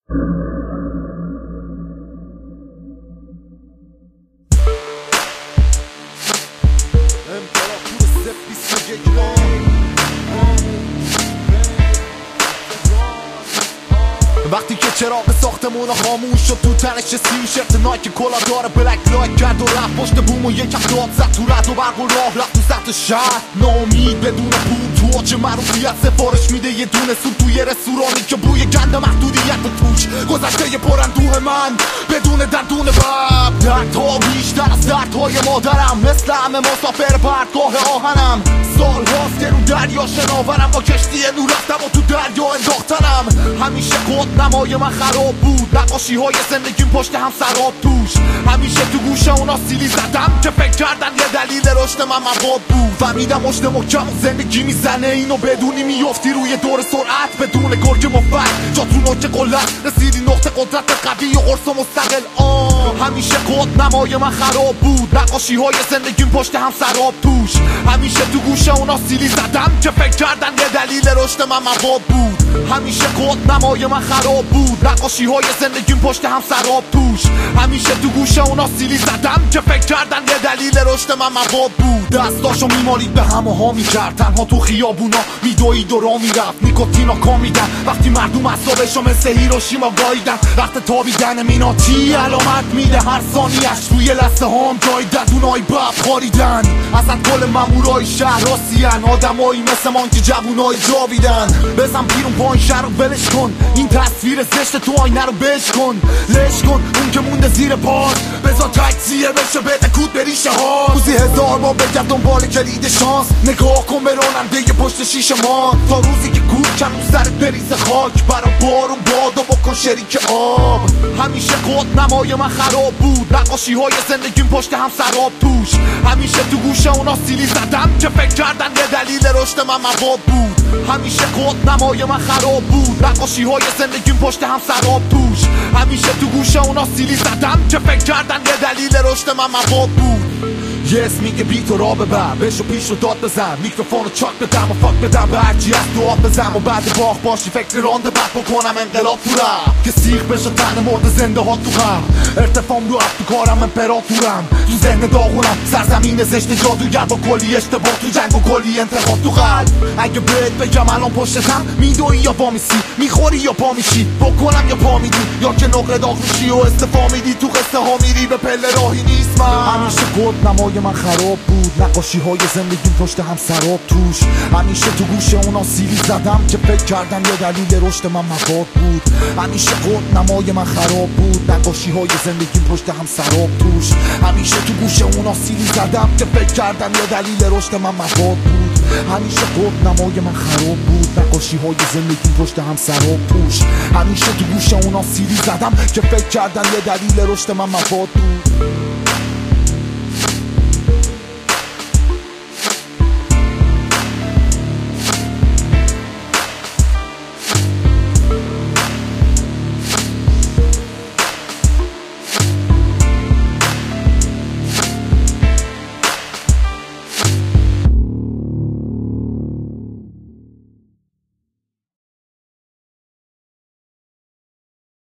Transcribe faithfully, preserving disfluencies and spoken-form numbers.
وقتی که چراغ ساختمون خاموش شد تو تنش سی شرط نایک کلا داره بلک لایک کرد و رفت پشت بوم و یکم داد زد تو رد و برق و راه رفت تو سطح شهر ناامید بدون پول تو آج معروفیت سفارش میده یه دونه سود توی رستورانی که بوی گند محدودیت توش گذشته ی پراندوه من بدون دندون بب دردها بیشتر از دردهای مادرم مثل همه مسافر پرتگاه آهنم سال هاست که رو دریا شناورم با کشتی نور رفتم و تو دریا انداختنم همیشه خود نمای من خراب بود نقاشی های زندگیم پشت هم سراب توش همیشه تو گوشه اونا سیلی زدم که فکر کردن یه دلیل رشد من مواد بود فهمیدم مشت محکم زندگی میزنه اینو بدونی میافتی روی دور سرعت بدون گرگ مفت جا تو نوک قلت رسیدی نقطه قدرت قوی و قرص مستقل آن همیشه خود نمای من خراب بود نقاشی های زندگیم پشت هم سراب توش همیشه تو گوشه اونا سیلی زدم که فکر کردن یه دلیل رشد من مواد بود همیشه خود نمای من خراب بود نقاشی های زندگیم پشت هم سراب توش همیشه تو گوشه اونا سیلی زدم که فکر کردن یه دلیل رشد من مواد بود دستاشو میمالید به هم و ها میکرد تنها تو خیابونا میدوید و را میرفت نیکوتینا کامیدن وقتی مردم اصابشو مثل هیروشیما گاییدن وقت تابیدن میناتی علامت میده هر ثانیش روی لسه هام جای ددونای بب خاریدن اصلا کل مامورای شهر راسیان آدمایی مثل من که جوونای جاویدن بزن بیرون پایین شهر رو ولش کن این تصویر زشت تو آینه رو بش کن لش کن اون که مونده زیر پاش بذار تکسیه بشه بده کود بریشه ها روزی هزار با بگرد دنبال کلید شانس نگاه کن به راننده پشت شیشه ما تا روزی که کود کم رو سرت بریزه خاک برا بارون باد و بکن شریک آب همیشه خود نمای من خراب بود نقاشی های زندگیم پشت هم سراب توش همیشه تو گوشه اونا سیلی زدم که فکر کردن یه دلیل رشد من مواد بود همیشه خود نمای من خراب بود نقاشی های زندگیم پشت هم سراب توش همیشه تو گوشه اونا سیلی زدم که فکر کردن یه دلیل رشد من مواد بود یه اسم میگه بی تو را ببر بشو پیش رو داد بزن میکروفون رو چاک بدم و فاک بدم به هرچی از تو آب بزن و بعد باخ باشی فکر رانده بد بکنم انقلاب تو رفت که سیخ بشه تن مرد زنده ها تو هم ارتفام رو افت تو کارم امپراتورم تو ذهن داغونم سرزمین زشت جادوگر با کلی اشتباه تو جنگ و کلی انتخاب تو قلب اگه بهت بگم الان پشتتم میدوی یا پا میسی میخوری یا پا میشی بکنم یا پا میدی یا که نقره داغ میشی و استفا میدی تو قصه ها میری به پله راهی نیست من همیشه گرد نمای من خراب بود نقاشی های زندگی پشت هم سراب توش همیشه تو گوشه اونا سیلی زدم که فکر کردم یه دلیل رشد من مواد بود همیشه گرد نمای من خراب بود نقاشی های زندگی پشت هم سراب توش همیشه تو گوشه اونا سیلی زدم که فکر کردم یه دلیل رشد من مواد بود همیشه گرد نمای من خراب بود نقاشی های زندگی پشت هم سراب توش همیشه تو گوشه اونا سیلی زدم که فکر کردم یه دلیل رشد من مواد بود